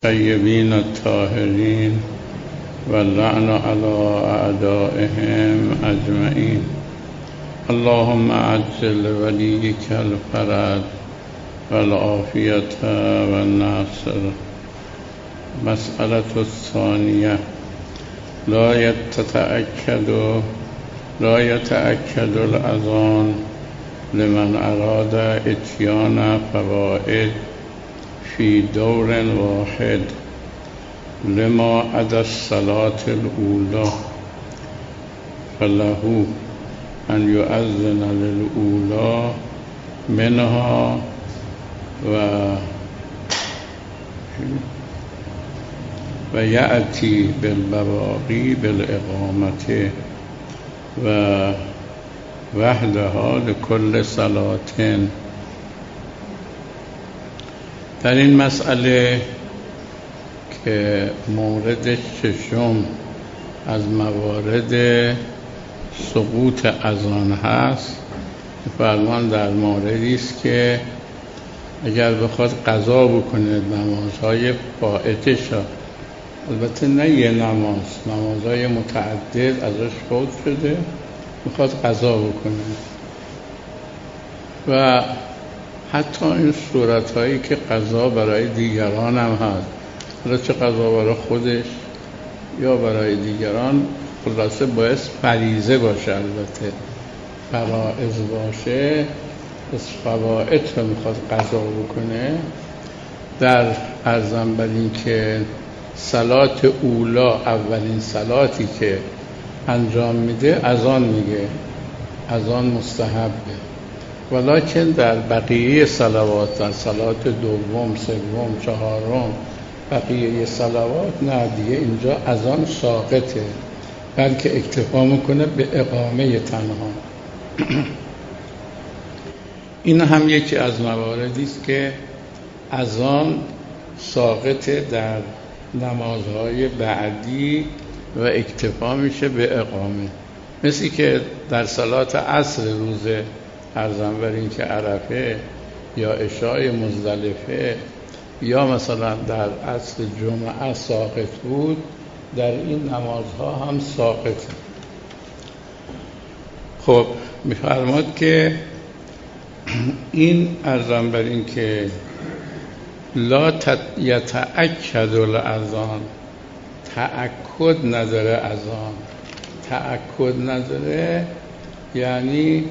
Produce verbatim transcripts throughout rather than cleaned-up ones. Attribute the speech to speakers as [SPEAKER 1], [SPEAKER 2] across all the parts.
[SPEAKER 1] طیبین الطاهرین واللعن علی اعدائهم اجمعین. اللهم عجل ولیک الفرج والعافیة والنصر. مسئلة الثانیة لا يتأكد لا يتأكد الأذان لمن أراد اتيان فوائد في دور واحد لما عدا الصلاة الأولى فله أن يؤذن للأولى منها و و یأتی بالبواقی بالإقامة و وحدها لكل صلاة. در این مسئله که مورد ششم از موارد سقوط اذان هست، فرمان در موردی است که اگر بخواد قضا بکنه نمازهای فائتش، البته نه یه نماز، نمازهای متعدد ازش فوت شده، میخواد قضا بکنه و حتی این صورتهایی که قضا برای دیگران هم هست، حالا چه قضا برای خودش یا برای دیگران، خلاصه باید فریضه باشه، البته فرائض باشه، از فوائد رو میخواد قضا بکنه. در ارزم بر این که صلات اولا، اولین صلاتی که انجام میده اذان میگه، اذان مستحبه، ولکن در بقیه صلوات، در صلات دوم، سوم، چهارم، بقیه صلوات نه دیگه، اینجا اذان ساقطه، بلکه اکتفا میکنه به اقامه تنها. این هم یکی از مواردی است که اذان ساقطه در نمازهای بعدی و اکتفا میشه به اقامه، مثل که در صلات عصر روز ارزم بر این که عرفه یا عشای مزدلفه یا مثلا در عصر جمعه ساقط بود، در این نمازها هم ساقطه. خب میفرماد که این ارزم بر این که لا یتأکد الاذان، تأکد نداره اذان، تأکد نداره یعنی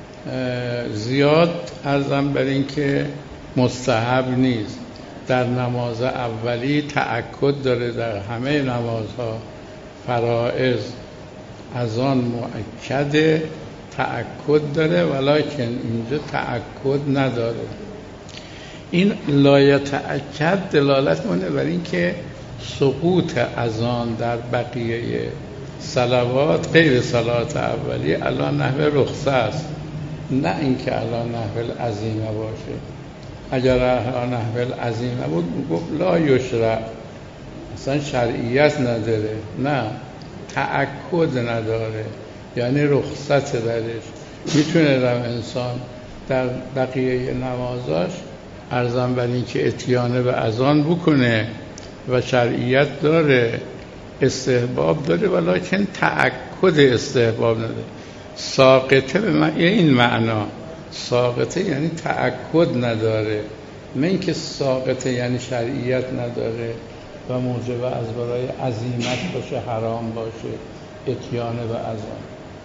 [SPEAKER 1] زیاد ارزم بر این که مستحب نیست. در نماز اولی تأکد داره، در همه نمازها فرائض اذان مؤکده، تأکد داره، ولکن اینجا تأکد نداره. این لا یتأکد دلالت کنه بر این که سقوط اذان در بقیه صلوات غیر صلات اولی علی نحو رخصه است، نه اینکه علی نحو العزیمه باشه. اگر علی نحو العزیمه بود میگفت لا یشرع، اصلا شرعیت نداره، نه تأکد نداره یعنی رخصت درش. میتونه در انسان در بقیه نمازاش ارزم بر این که اتیانه به اذان بکنه و شرعیت داره، استحباب داره، ولکن تأکد استحباب نداره. ساقطه به معنی این معنا، ساقطه یعنی تأکد نداره، نه اینکه ساقطه یعنی شرعیت نداره و موجب از برای عزیمت باشه، حرام باشه اتیانه به اذان.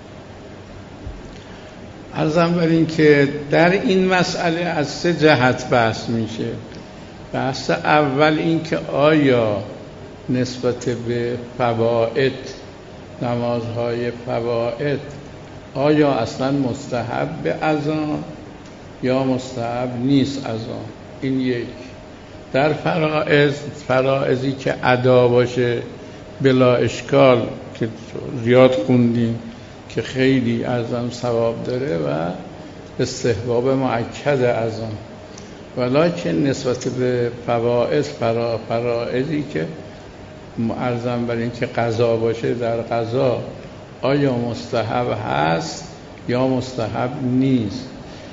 [SPEAKER 1] عرضم بر این که در این مسئله از سه جهت بحث میشه. بحث اول این که آیا نسبت به فوائد، نمازهای فوائد، آیا اصلا مستحب به اذان یا مستحب نیست اذان؟ این یک. در فرائض، فرائضی که ادا باشه بلا اشکال که زیاد خوندیم که خیلی اذان ثواب داره و استحباب مؤکد اذان، ولکن نسبت به فوائد، فرا فرائضی که ارزم بر این که قضا باشه، در قضا آیا مستحب هست یا مستحب نیست؟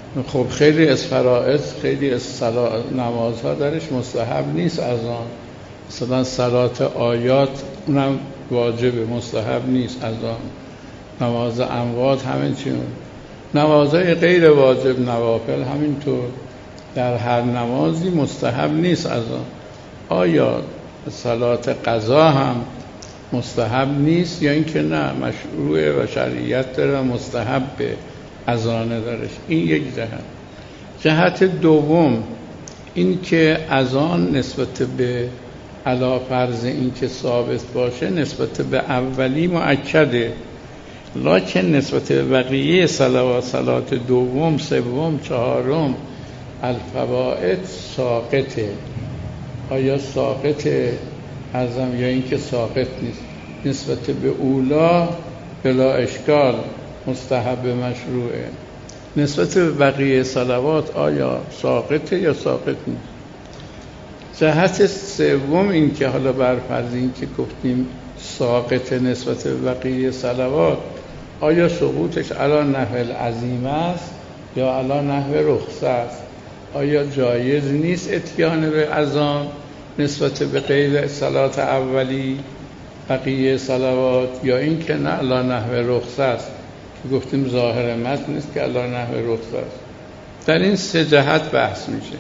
[SPEAKER 1] خب خیلی از فرائض، خیلی از نمازها درش مستحب نیست از آن، مثلا صلات آیات اونم واجبه، مستحب نیست از آن. نماز اموات همین چیون، نمازهای غیر واجب نوافل همینطور، در هر نمازی مستحب نیست از آن. آیا صلات قضا هم مستحب نیست یا اینکه نه مشروع و شریعت داره مستحب اذان دارش؟ این یک جهت. جهت دوم این که اذان نسبت به علا فرض این که ثابت باشه نسبت به اولی مؤکده، لکن نسبت به بقیه صلوات، صلات دوم، سوم، چهارم، الفوائد ساقطه. آیا ساقطه ازم یا اینکه ساقط نیست؟ نسبت به اولا بلا اشکال مستحب مشروعه، نسبت به بقیه صلوات آیا ساقطه یا ساقط نیست؟ جهت سوم این که حالا بر فرض این که گفتیم ساقطه نسبت به بقیه صلوات، آیا سقوطش علی نحو العزیمه است یا علی نحو رخصه است؟ آیا جایز نیست اتیان به اذان نسبت به غیر صلات اولی بقیه صلوات، یا این که نه علی نحو رخصه است که گفتیم ظاهر متن نیست که علی نحو رخصه است؟ در این سه جهت بحث میشه.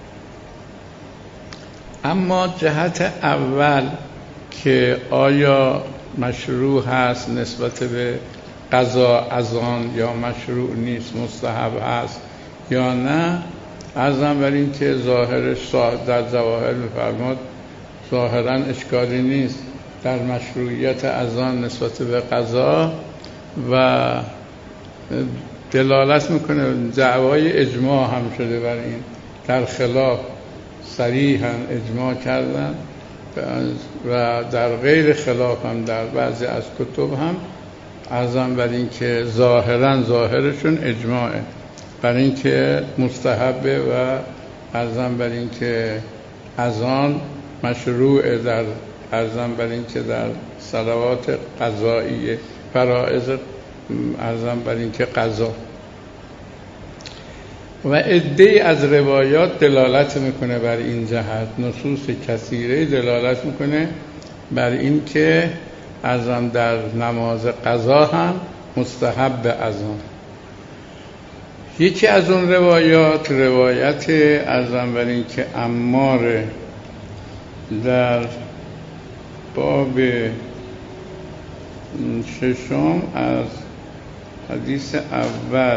[SPEAKER 1] اما جهت اول که آیا مشروع هست نسبت به قضا اذان یا مشروع نیست، مستحب هست یا نه، عرضم بر این که ظاهرش در ظواهر می‌فرماد ظاهراً اشکالی نیست در مشروعیت اذان نسبت به قضا و دلالت میکنه، دعوای اجماع هم شده بر این، در خلاف صریحاً اجماع کردن و در غیر خلاف هم در بعضی از کتب هم عرضم بر این که ظاهراً ظاهرشون اجماعه بر این که مستحبه و عرضم بر این که اذان مشروعه در عرضم بر این که در صلوات قضایی فرائض عرضم بر این که قضا. و عده‌ای از روایات دلالت میکنه بر این جهت، نصوص کثیره دلالت میکنه بر این که اذان در نماز قضا هم مستحب اذان. یکی از اون روایات روایت اذان بر این که عمار در باب ششم از حدیث اول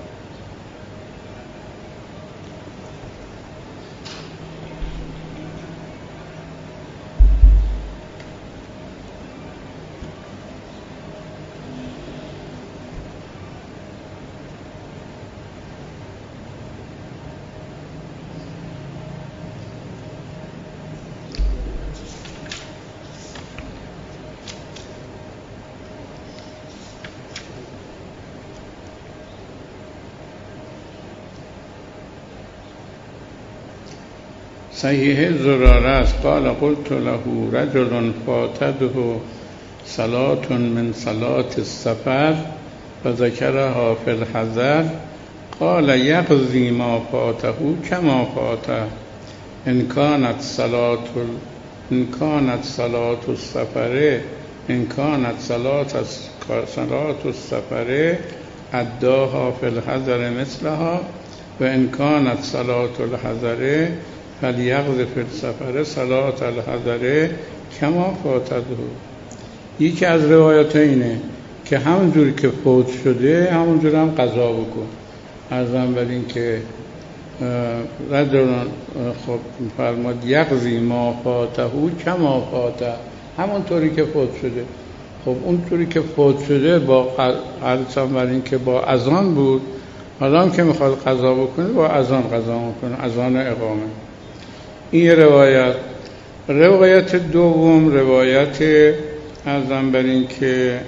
[SPEAKER 1] صحیح زراره است. قال قلت له رجل فاتته صلاة من صلاة السفر فذكرها في الحضر قال يقضي ما فاته كما فاته ان كانت صلاة ان كانت صلاة السفر ان كانت صلاة صلاة السفر اداها في الحضر مثلها و ان كانت صلاة الحضر فلیقض فی السفر صلاة الحضر کما فاتته. یکی از روایات اینه که همونجوری که فوت شده همونجوری هم قضا بکن. عرضم بر این که رجلان خب فرماد یقضی ما فاته کما فاته، همونطوری که فوت شده. خب اونطوری که فوت شده با عرضم بر این که با اذان بود، حالا هم که میخواد قضا بکنه با اذان قضا میکنه، اذان اقامه. این روایت. روایت دوم روایت عرضم بر این که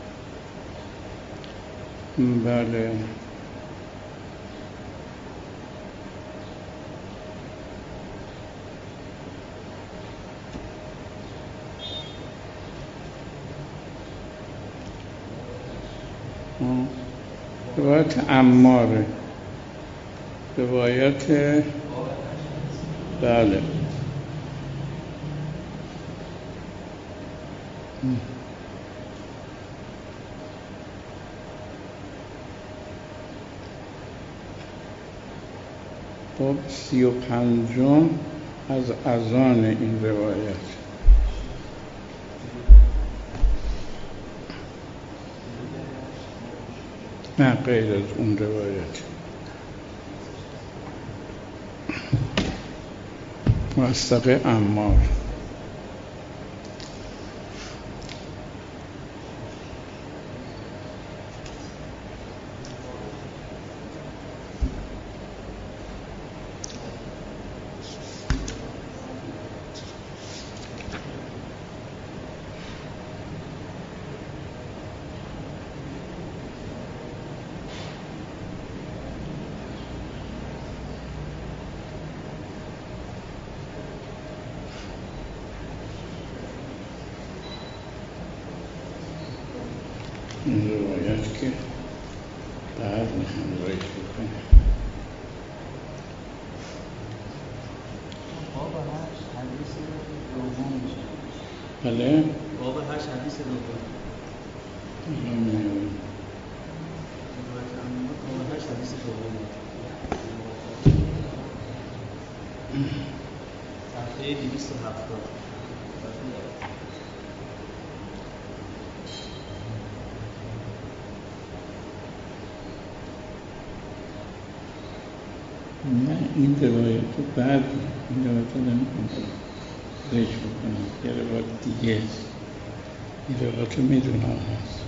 [SPEAKER 1] بله روایت عماره روایت بله باب سی و پنجم از اذان این روایت. نه غیر از اون روایت. مصدق عمار. این روایت که بعد میخوام روایت بکنم.
[SPEAKER 2] باب هشت حدیث دوم میشه.
[SPEAKER 1] بله؟
[SPEAKER 2] باب هشت حدیث دوم.
[SPEAKER 1] نمی‌دونم.
[SPEAKER 2] باب هشت حدیث دوم. صفحه دویست و هفتاد.
[SPEAKER 1] نه این روایت رو بعد این روایت رو نمی‌کنم ذکر بکنم، یه روایت دیگه است. این روایت رو میدونم هست.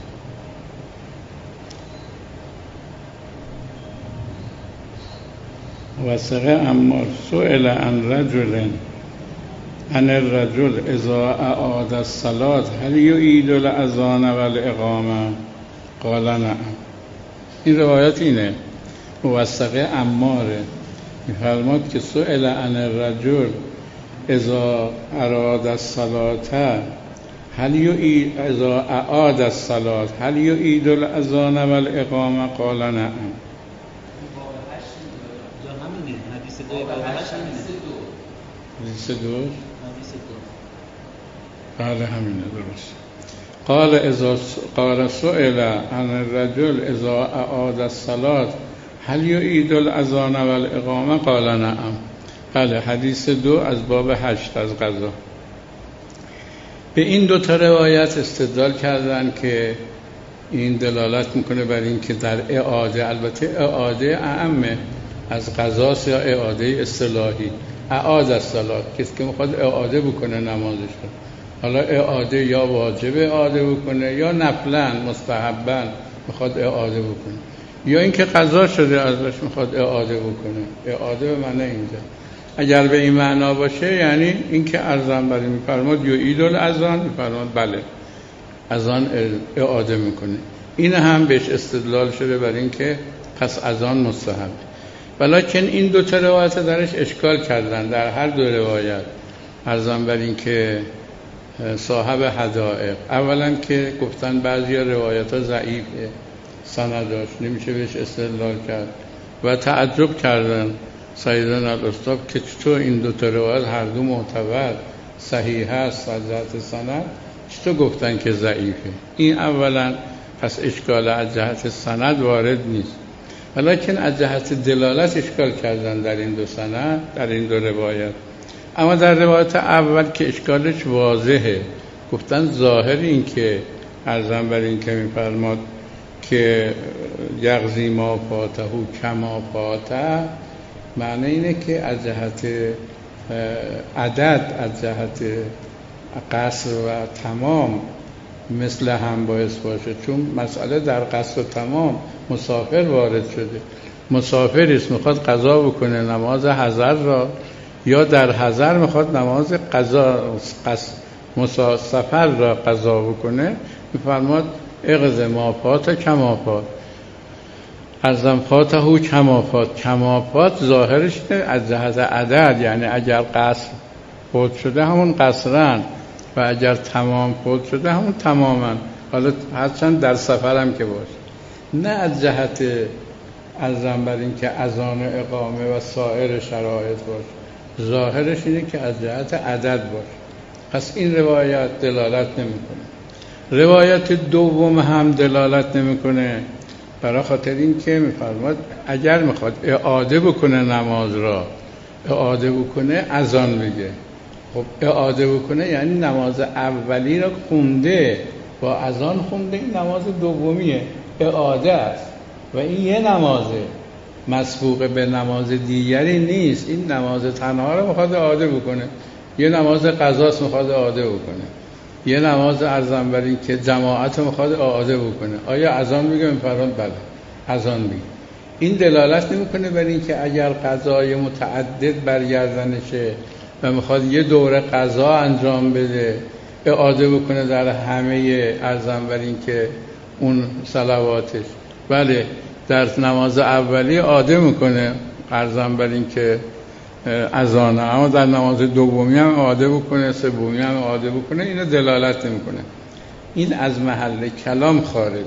[SPEAKER 1] وثقه عمار سئل عن رجل عن الرجل اذا اعاد الصلاة هل یعید الاذان والاقامه قال نعم. این روایت اینه، موثقه عماره، می‌فرماد که سئل عن الرجل اذا اراد الصلاة هل یعید اذا اعاد الصلاة هل یعید الاذان والاقامه قال نعم.
[SPEAKER 2] حدیث دو باب هشت
[SPEAKER 1] حدیث دو
[SPEAKER 2] حدیث دو
[SPEAKER 1] بله همینه درست. قال اذا قال سئل عن الرجل اذا اعاد الصلاة هل یعید الاذان والاقامه قال نعم. بله حدیث دو از باب هشت از قضا. به این دو تا روایت استدلال کردن که این دلالت میکنه بر این که در اعاده، البته اعاده اعمه از قضاست یا اعاده اصطلاحی، اعاده الصلاة، کسی که میخواد اعاده بکنه نمازش رو، حالا اعاده یا واجب اعاده بکنه یا نفلا مستحبا میخواد اعاده بکنه، یا اینکه قضا شده ازش میخواد اعاده بکنه. اعاده به معنی اینجا اگر به این معنا باشه یعنی اینکه ارزان بری میفرماد یعید الاذان، میفرماد بله اذان اعاده میکنه. این هم بهش استدلال شده بر اینکه پس اذان مستحب. ولیکن این دو تا روایت درش اشکال کردن در هر دو روایت. ارزان بر این که صاحب حدائق اولا که گفتن بعضی روایت ها ضعیفه، سنداش نمیشه بهش استدلال کرد و تعجب کردن سیدان الاستاد که چطور این دو تا روایت هر دو معتبر صحیح هست از جهت سند چطور گفتن که ضعیفه. این اولا پس اشکال از جهت سند وارد نیست، ولیکن از جهت دلالت اشکال کردن در این دو سند، در این دو روایت. اما در روایت اول که اشکالش واضحه، گفتن ظاهر این که ارزم بر این که میفرماد که یغزی ما فاته کما فاته، معنی اینه که از جهت عدد، از جهت قصر و تمام مثل هم باعث باشه، چون مسئله در قصر و تمام مسافر وارد شده. مسافر است میخواد قضا بکنه نماز حضر را، یا در حضر میخواد نماز قضا مسافر را قضا بکنه، میفرماد اقض ما فات کما فات، ازم فاته کما فات. کما فات ظاهرش از جهت عدد، یعنی اگر قصر فوت شده همون قصرن و اگر تمام فوت شده همون تمامن، حالا هرچند در سفرم که باشه. نه از جهت عرضم بر این که اذان و اقامه و سایر شرایط باشه، ظاهرش اینه که از جهت عدد باشه. پس این روایت دلالت نمیکنه. روایت دوم هم دلالت نمیکنه، برای خاطر این که میفرماد اگر میخواد اعاده بکنه نماز را، اعاده بکنه اذان بگه. خب اعاده بکنه یعنی نماز اولی را خونده با اذان خونده، این نماز دومیه، اعاده است و این یه نمازه، مسبوق به نماز دیگری نیست. این نماز تنها رو میخواد اعاده بکنه، یه نماز قضاست میخواد اعاده بکنه، یه نماز ارزم بر این که جماعت میخواد اعاده بکنه. آیا اذان میگه؟ میفرماد بله اذان میگه. این دلالت نمیکنه بر این که اگر قضای متعدد برگردنشه و میخواد یه دوره قضا انجام بده اعاده بکنه در همه ارزم بر این که اون صلواتش. بله در نماز اولی اعاده میکنه ارزم بر این که اذانه، اما در نماز دومی هم اعاده بکنه، سومی هم اعاده بکنه، اینو دلالت نمیکنه. این از محل کلام خارجه.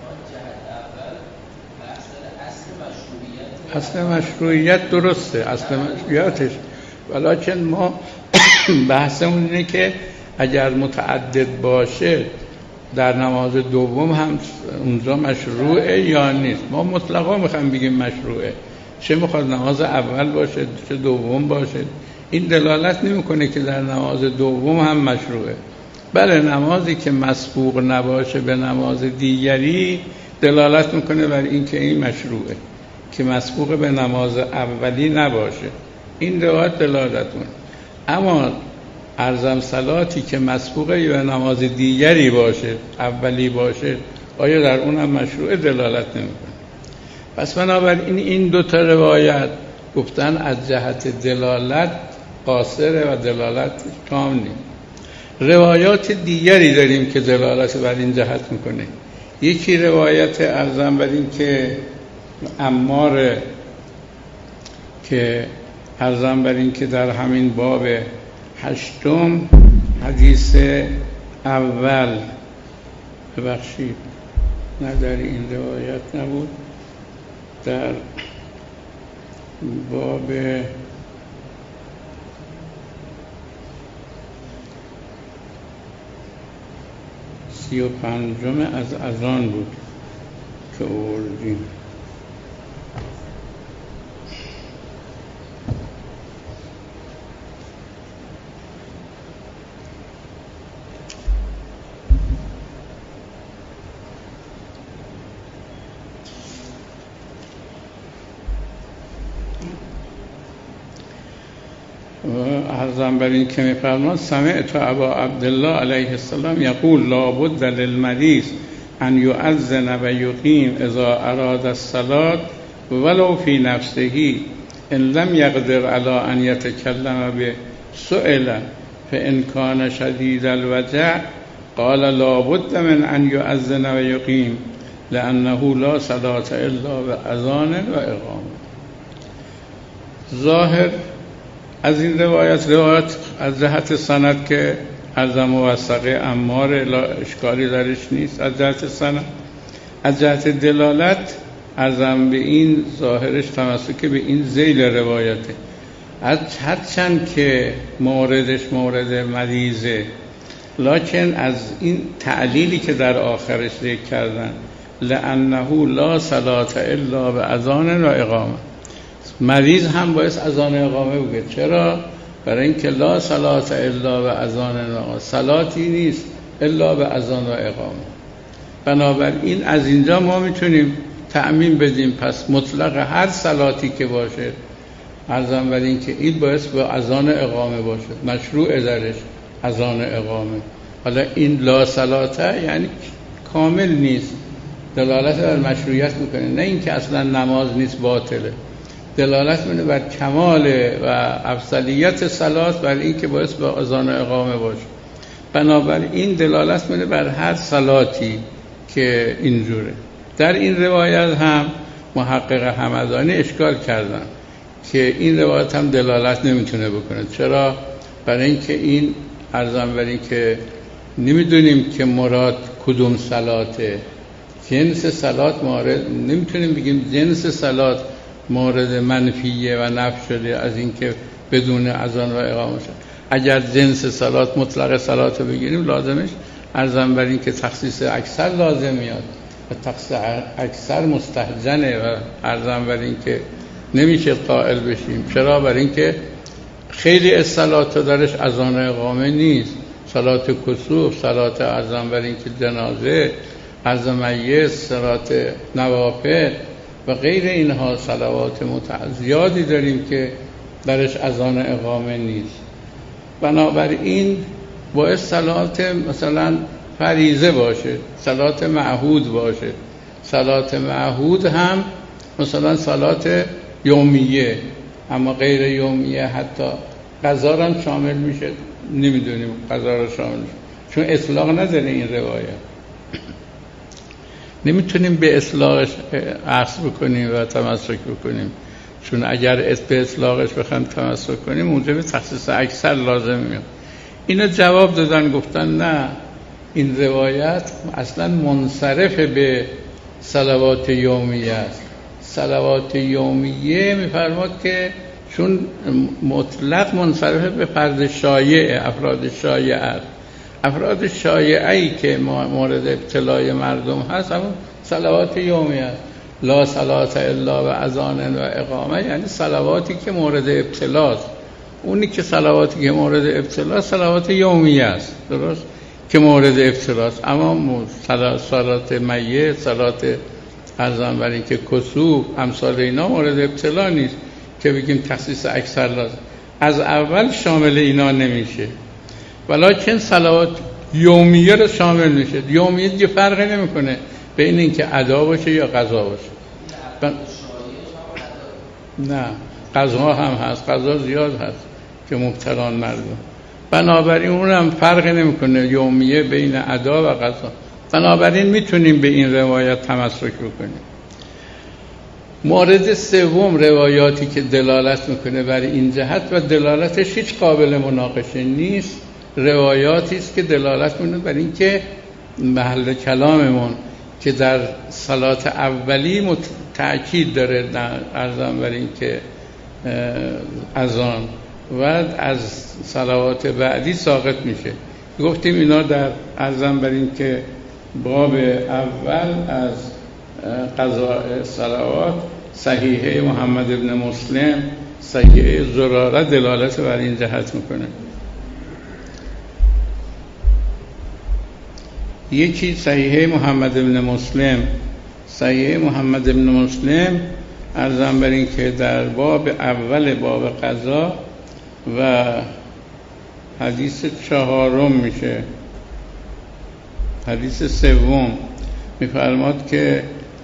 [SPEAKER 1] اصل مشروعیت درسته، اصل مشروعیتش، ولیکن ما بحثمون اینه که اگر متعدد باشه در نماز دوم هم اونجا مشروعه یا نیست. ما مطلقا میخوایم بگیم مشروعه، چه میخواد نماز اول باشه چه دوم باشه، این دلالت نمیکنه که در نماز دوم هم مشروعه. بله نمازی که مسبوق نباشه به نماز دیگری دلالت میکنه بر این که این مشروعه، که مسبوق به نماز اولی نباشه، این روایت دلالت میکنه. اما ارزم صلاتی که مسبوق به نماز دیگری باشه، اولی باشه، آیا در اون هم مشروعه؟ دلالت نمیکنه. پس بنابراین این دو تا روایت گفتن از جهت دلالت قاصره و دلالت کام نیست. روایات دیگری داریم که دلالت بر این جهت میکنه. یکی روایت ارزم بر این که عمار که ارزم بر این که در همین باب هشتم حدیث اول، ببخشید نه در این روایت نبود، در باب سی و پنجم از اذان بود که آوردیم. ارزم بر این که می‌فرماد سمعت ابا عبدالله علیه السلام یقول لا بد للمریض ان یؤذن و یقیم اذا اراد الصلاة ولو فی نفسه ان لم یقدر علی ان یتکلم به سئل فان کان شدید الوجع قال لا بد من ان یؤذن و یقیم لانه لا صلاة الا باذان و اقامه. ظاهر از این روایت روایت از جهت سند که از موثقه عمار لا اشکالی درش نیست از جهت سند. از جهت دلالت ارزم به این ظاهرش تمسک به این ذیل روایته، از هرچند که موردش مورد مریضه، لکن از این تعلیلی که در آخرش ذکر کردن لانه لا صلاة الا باذان و اقامه، مریض هم باید اذان اقامه بگه. چرا؟ برای اینکه لا صلاة الا به اذان و اقامه، صلاتی نیست الا به اذان و اقامه. بنابراین از اینجا ما میتونیم تعمیم بدیم پس مطلق هر صلاتی که باشه عرضم بر این که این باید به اذان اقامه باشه، مشروع درش اذان اقامه. حالا این لا صلاة یعنی کامل نیست، دلالت بر مشروعیت میکنه، نه اینکه اصلا نماز نیست باطله، دلالت می‌کنه بر کمال و افضلیت صلات، بر این که باعث به اذان اقامه باشه. بنابراین دلالت می‌کنه بر هر صلاتی که اینجوره. در این روایت هم محقق همدانی اشکال کردن که این روایت هم دلالت نمیتونه بکنه. چرا؟ برای اینکه این ارزم بر این که نمیدونیم که مراد کدوم صلاته، جنس صلات مورد نمیتونیم بگیم جنس صلات مورد منفیه و نفی شده از اینکه بدون اذان و اقامه شد. اگر جنس صلات مطلق صلات رو بگیریم لازمش ارزم بر این که تخصیص اکثر لازم میاد و تخصیص اکثر مستحجنه و ارزم بر این که نمیشه قائل بشیم. چرا؟ بر این که خیلی از صلات درش اذان و اقامه نیست. صلات کسوف، صلات ارزم بر این که جنازه، عرض میت، صلات نوافل و غیر اینها صلوات متعددی داریم که درش اذان و اقامه نیست. بنابراین باید صلات مثلا فریضه باشه، صلات معهود باشه. صلات معهود هم مثلا صلات یومیه، اما غیر یومیه حتی قضا هم شامل میشه. نمیدونیم قضا رو شامل میشه چون اطلاق نداره این روایت. نمیتونیم به اطلاقش عکس بکنیم و تمسک بکنیم، چون اگر به اطلاقش بخوایم تمسک کنیم موجب تخصیص اکثر لازم میاد. اینا جواب دادن، گفتن نه، این روایت اصلا منصرف به صلوات یومیه است. صلوات یومیه میفرماد که چون مطلق منصرف به فرد شایع، افراد شایع است. افراد شایعی که مورد ابتلای مردم هست همون صلوات یومیه است. لا صلات الا و اذان و اقامه، یعنی صلواتی که مورد ابتلاست. اونی که صلواتی که مورد ابتلاست صلوات یومیه است، درست؟ که مورد ابتلاست. اما صلات میت، صلات ارزان بر این که کسوف، امثال اینا مورد ابتلا نیست که بگیم تخصیص اکثر لازم. از اول شامل اینا نمیشه، ولیکن صلوات یومیه رو شامل میشه. یومیه دیگه فرقی نمیکنه بین این که ادا باشه یا قضا باشه. بن... نه، قضا هم هست، قضا زیاد هست که مبتلان مردم. بنابراین اون هم فرقی نمیکنه یومیه بین ادا و قضا. بنابراین میتونیم به این روایت تمسک بکنیم. مورد سوم، روایاتی که دلالت میکنه بر این جهت و دلالتش هیچ قابل مناقشه نیست، روایاتی است که دلالت میکنه بر این که محل کلاممون که در صلات اولی تأکید داره ارزم بر این که اذان و از صلوات بعدی ساقط میشه. گفتیم اینا در ارزم بر این که باب اول از قضاء صلوات صحیحه محمد ابن مسلم، صحیحه زراره دلالت بر این جهت میکنه. یکی صحیحه محمد ابن مسلم، صحیحه محمد ابن مسلم ارزم بر این که در باب اول باب قضا و حدیث چهارم میشه، حدیث سوم میفرماد که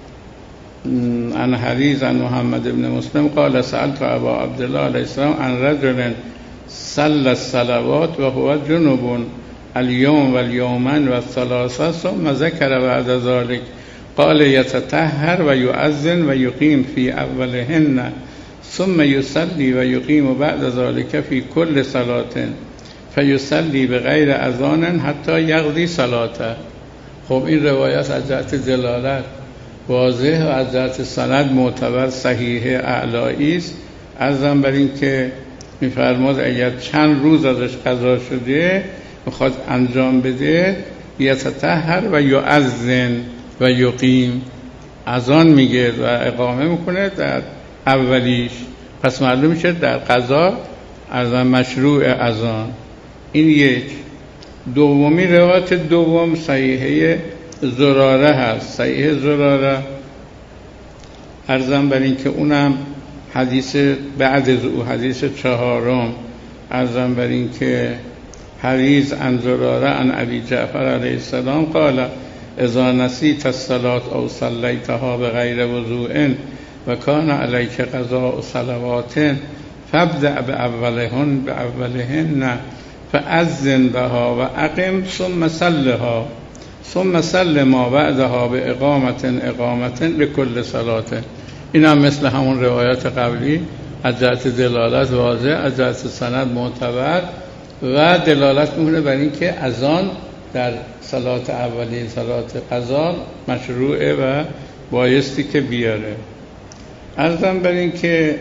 [SPEAKER 1] عن حدیث عن محمد ابن مسلم قال سألت ابا عبدالله علیه السلام عن رجل صلى الصلوات و هو جنوب اليوم واليومين والثلاثه ثم ذكر بعد ذلك قال يتطهر و يؤذن و يقيم في اولهن ثم يصلي و يقيم بعد ذلك في كل صلاة فيصلي بغير اذان حتى يقضي صلاته. خب این روایت از جهت دلالت واضح و از جهت سند معتبر صحیح اعلایی است. عرضم بر این که میفرماد اگر چند روز ازش قضا شده میخواد انجام بده، یتطهر و یؤذن و یقیم، اذان میگه و اقامه میکنه در اولیش، پس معلوم میشه در قضا اذان مشروع اذان. این یک. دومی روایت دوم صحیحه زراره هست. صحیحه زراره عرضم بر این که اونم حدیث بعد از او، حدیث چهارم، عرضم بر این که حدیث عن زراره عن علی جعفر علیه السلام قال اذا نسیت الصلاة او صلیتها بغیر وضوء و کان علیک قضاء صلوات فابدأ باولهن باولهن فأذن بها و اقم ثم صلها ثم صل ما بعدها باقامت اقامت لكل صلاة. این هم مثل همون روایت قبلی از جهت دلالت واضح، از جهت سند معتبر و دلالت میکنه بر این که اذان در صلات اولی صلات قضا مشروعه و بایستی که بیاره. عرضم بر این که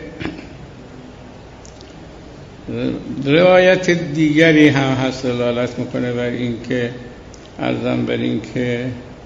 [SPEAKER 1] روایت دیگری هم هست دلالت میکنه بر این که عرضم بر این که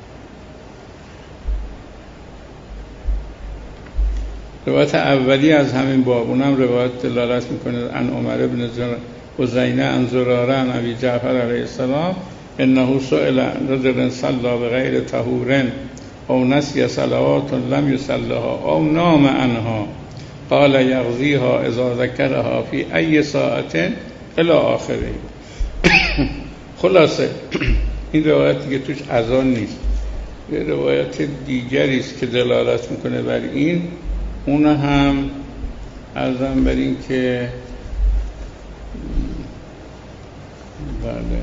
[SPEAKER 1] روایت اولی از همین باب، اونم روایت دلالت میکنه ان عمر بن حزینه ان زراره ان ابی جعفر علیه السلام انه سئل رجل صلى بغیر طهور او نسی صلوات لم یصلها او نام عنها قال یغزیها اذا ذکرها فی ای ساعت الی آخره. خلاصه این روایت دیگه توش اذان نیست، یه روایت دیگری است که دلالت میکنه بر این. اون هم عرضم بر این که بله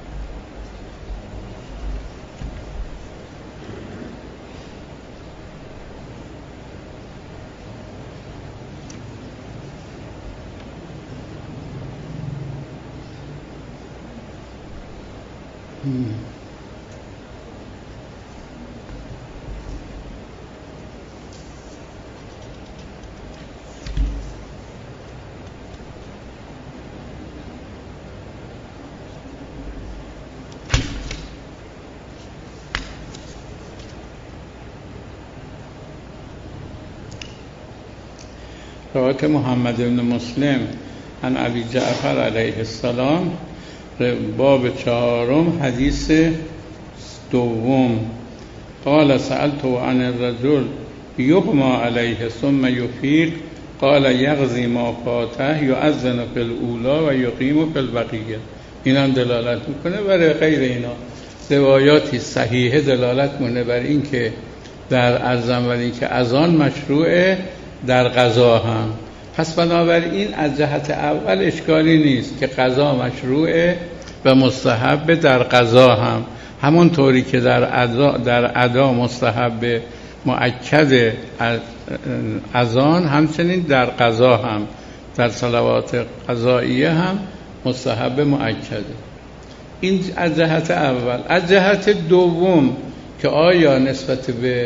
[SPEAKER 1] روایت محمد بن مسلم عن ابی جعفر علیه السلام باب چهارم حدیث دوم قال سألت عن الرجل یغما علیه ثم یفیق قال یغزی ما فاته یؤذن فی الاولی و یقیم فی البقیه. این هم دلالت میکنه برای غیر اینا روایاتی صحیحه دلالت میکنه بر این که در عرضم بر این که اذان مشروعه در قضا هم. پس بنابراین از جهت اول اشکالی نیست که قضا مشروعه و مستحب در قضا هم، همون طوری که در ادا در ادا مستحب مؤکد اذان، همچنین در قضا هم در صلوات قضاییه هم مستحب مؤکده. این از جهت اول. از جهت دوم که آیا نسبت به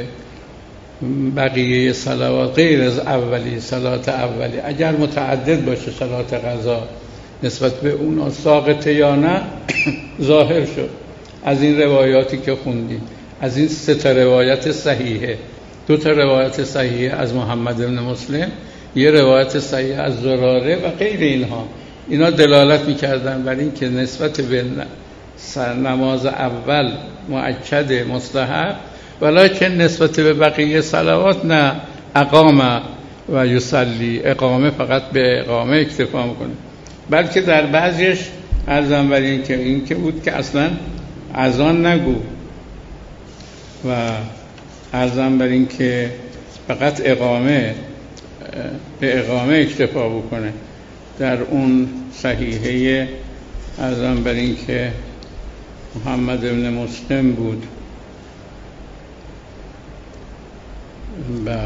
[SPEAKER 1] بقیه صلوات غیر از اولی صلات اولی اگر متعدد باشه صلات قضا نسبت به اون ساقطه یا نه ظاهر شد از این روایاتی که خوندیم، از این سه تا روایت صحیحه. دو تا روایت صحیحه از محمد بن مسلم، یه روایت صحیحه از زراره و غیر اینها. اینا دلالت می‌کردن بر این که نسبت به نماز اول مؤکد مستحب، ولیکن نسبت به بقیه صلوات نه، اقامه و یصلی، اقامه فقط به اقامه اکتفا میکنه. بلکه در بعضیش عرضم بر این که این که بود که اصلا اذان نگو و عرضم بر این که فقط اقامه به اقامه اکتفا بکنه. در اون صحیحه عرضم بر این که محمد بن مسلم بود. بله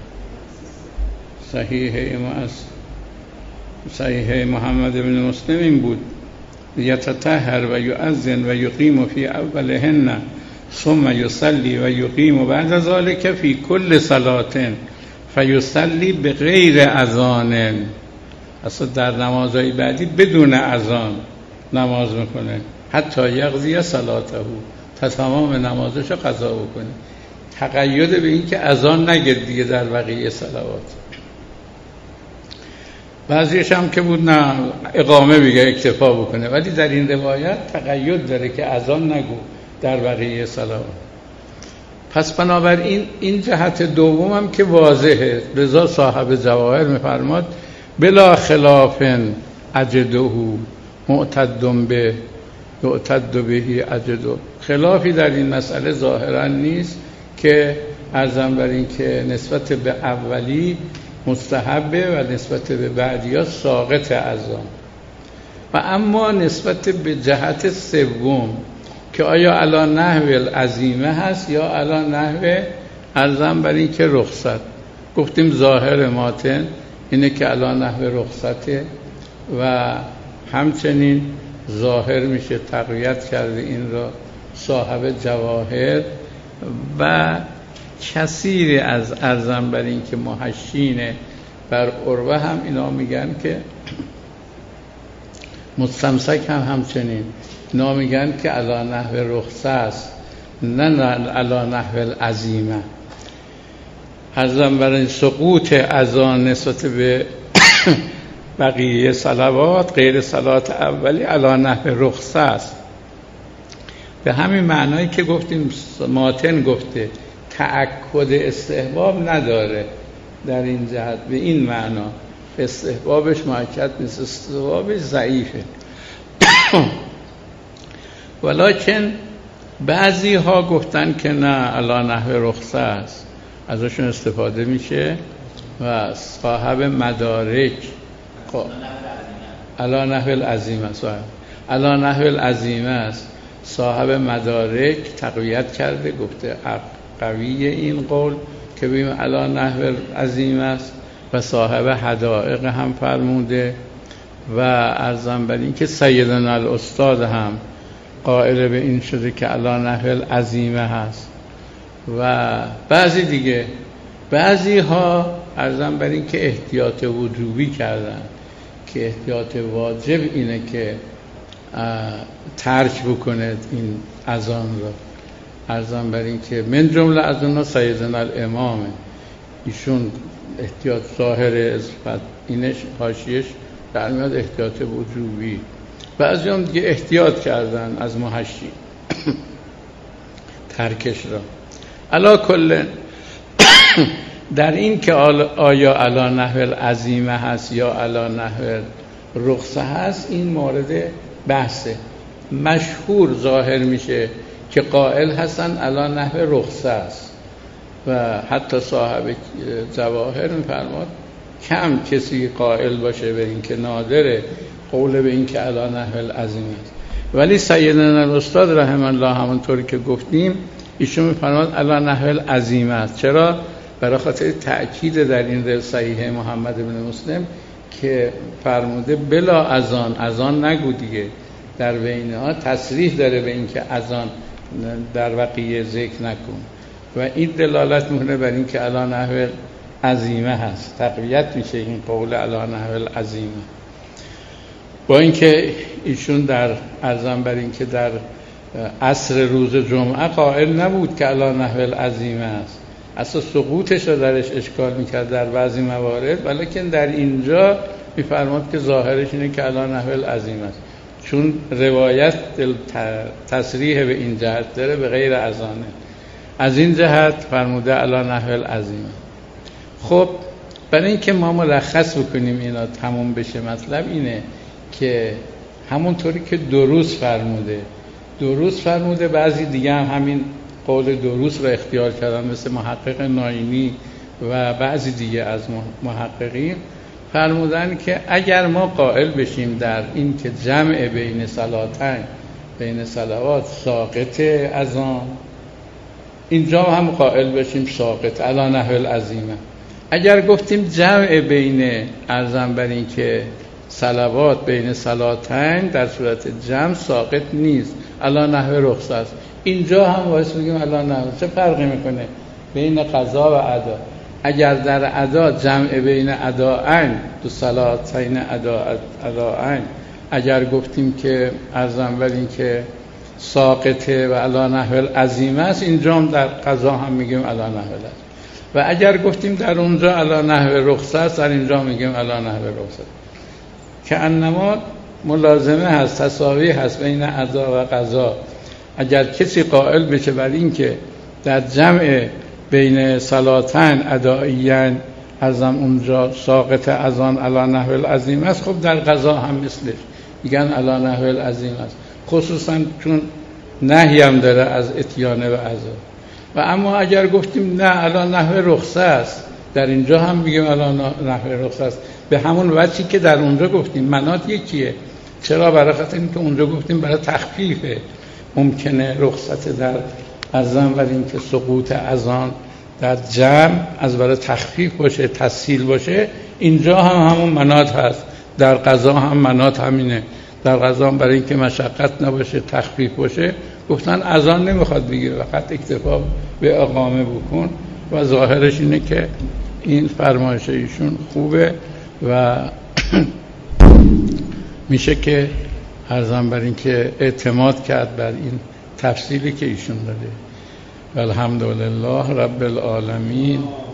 [SPEAKER 1] صحیح ما از صحیح محمد بن مسلم این بود یتطهر و یؤذن و یقیم فی اولهن ثم یصلی و یقیم بعد ذلك فی کل صلات فیصلی بغیر اذان. اصلا در نمازهای بعدی بدون اذان نماز میکنه حتی یقضی صلاته، تا تمام نمازش رو قضا بکنه. تقید به این که اذان نگید دیگه در بقیه صلوات. بعضیش هم که بود نه اقامه بگه اکتفا بکنه، ولی در این روایت تقید داره که اذان نگو در بقیه صلوات. پس بنابراین این جهت دوم هم که واضحه. رضا صاحب جواهر میفرماد بلا خلاف اجده معتد به یعتد بهی اجده. خلافی در این مسئله ظاهرا نیست که عرضم بر این که نسبت به اولی مستحبه و نسبت به بعدی ها ساقط اذان. و اما نسبت به جهت سوم که آیا علی نحو العزیمه هست یا علی نحو عرضم بر این که رخصت. گفتیم ظاهر ماتن اینه که علی نحو رخصته و همچنین ظاهر میشه، تقویت کرده این را صاحب جواهر و کثیری از ارزم بر این که محشین بر عروه هم اینا میگن که مستمسک هم همچنین اینا میگن که علا نحو رخصه است نه نه علا نحو العزیمه. ارزم بر این سقوط اذان نسبت به بقیه صلوات غیر صلات اولی علا نحو رخصه است. به همین معنایی که گفتیم ماتن گفته تأکد استحباب نداره در این جهت، به این معنا استحبابش مؤکد نیست، استحبابش ضعیفه. ولیکن بعضی ها گفتن که نه علی نحو رخصه است، ازشون استفاده میشه و صاحب مدارک علی نحو العظیمه صاحب علی نحو العظیمه است، صاحب مدارک تقویت کرده گفته قوی این قول که بیم علی نحو العظیمه است و صاحب حدائق هم فرموده و ارزم بر این که سیدنا الاستاد هم قائل به این شده که علی نحو العظیمه هست و بعضی دیگه بعضی ها ارزم بر این که احتیاط وجوبی کردن که احتیاط واجب اینه که ترک بکنه این اذان را. ارزم بر این که من جمله از اونها سیدنا الامامه، ایشون احتیاط ظاهر ازفت اینش حاشیه‌اش در میاد احتیاط وجوبی. بعضی هم دیگه احتیاط کردن از محشی ترکش را. علا کل در این که آیا علا نحو العظیمه هست یا علا نحو رخصه هست این مورد بحثه. مشهور ظاهر میشه که قائل هستن علا نحو رخصه است و حتی صاحب جواهر میفرماد کم کسی قائل باشه به این که نادره قول به این که علا نحو العظیمه است. ولی سیدنا الاستاد رحمه الله همونطوری که گفتیم ایشون میفرماد علا نحو العظیمه است. چرا؟ برای خاطر تأکید در این صحیح محمد بن مسلم که فرموده بلا اذان، اذان نگو دیگه. در بینها تصریح داره به این که اذان در وقیه ذکر نکن و این دلالت میکنه بر این که علی نحو عظیمه هست، تقویت میشه این قول علی نحو العظیمه. با اینکه ایشون در ارزم بر این که در عصر روز جمعه قائل نبود که علی نحو العظیمه است، اصلا سقوطش رو درش اشکال میکرد در بعضی موارد، ولیکن در اینجا میفرماد که ظاهرش اینه که علی نحو العظیمه است، چون روایت تصریح به این جهت داره به غیر اذانه. از این جهت فرموده علی نحو العظیمه. خب برای اینکه ما ملخص بکنیم اینا تموم بشه، مطلب اینه که همونطوری که دروس فرموده دروس فرموده بعضی دیگه هم همین قول دروس را اختیار کردن، مثل محقق ناینی و بعضی دیگه از محققین فرمودن که اگر ما قائل بشیم در این که جمع بین صلاتین بین صلوات ساقط اذان، اینجا هم قائل بشیم ساقط علی نحو العظیمه. اگر گفتیم جمع بین ارزم بر این که صلوات بین صلاتین در صورت جمع ساقط نیست، علی نحو رخصه است، اینجا هم واسه میگیم علی نحو. چه فرقی میکنه بین قضا و ادا؟ اگر در ادا جمع بین اداءین دو صلاتین اداءین اگر گفتیم که ارزم بر این که ساقطه و علی نحو العظیمه است، اینجا هم در قضا هم میگیم علی نحو العظیمه. و اگر گفتیم در اونجا علی نحو رخصه است، در اینجا میگیم علی نحو رخصه. که انما ملازمه هست، تساوی هست بین ادا و قضا. اگر کسی قائل بشه بر این که در جمع بین صلاتین ادائیین ازم اونجا ساقط اذان علی نحو العظیمه است، خب در قضا هم مثلش میگن علی نحو العظیمه است، خصوصا چون نهی هم داره از اتیان و عزا. و اما اگر گفتیم نه علی نحو رخصه است، در اینجا هم میگیم علی نحو رخصه است، به همون وجهی که در اونجا گفتیم. منات یکیه. چرا؟ برای خاطر اینکه اونجا گفتیم برای تخفیفه، ممکنه رخصت در ازم ولی اینکه سقوط اذان در جمع از برای تخفیف باشه، تسهیل باشه. اینجا هم همون منات هست، در قضا هم منات همینه، در غذا برای اینکه مشقت نباشه تخفیف باشه گفتن اذان نمیخواد بگیره، فقط اکتفا به اقامه بکن و ظاهرش اینه که این فرمایش ایشون خوبه و میشه که عرضم بر این که اعتماد کرد بر این تفصیلی که ایشون داده. الحمدلله رب العالمین.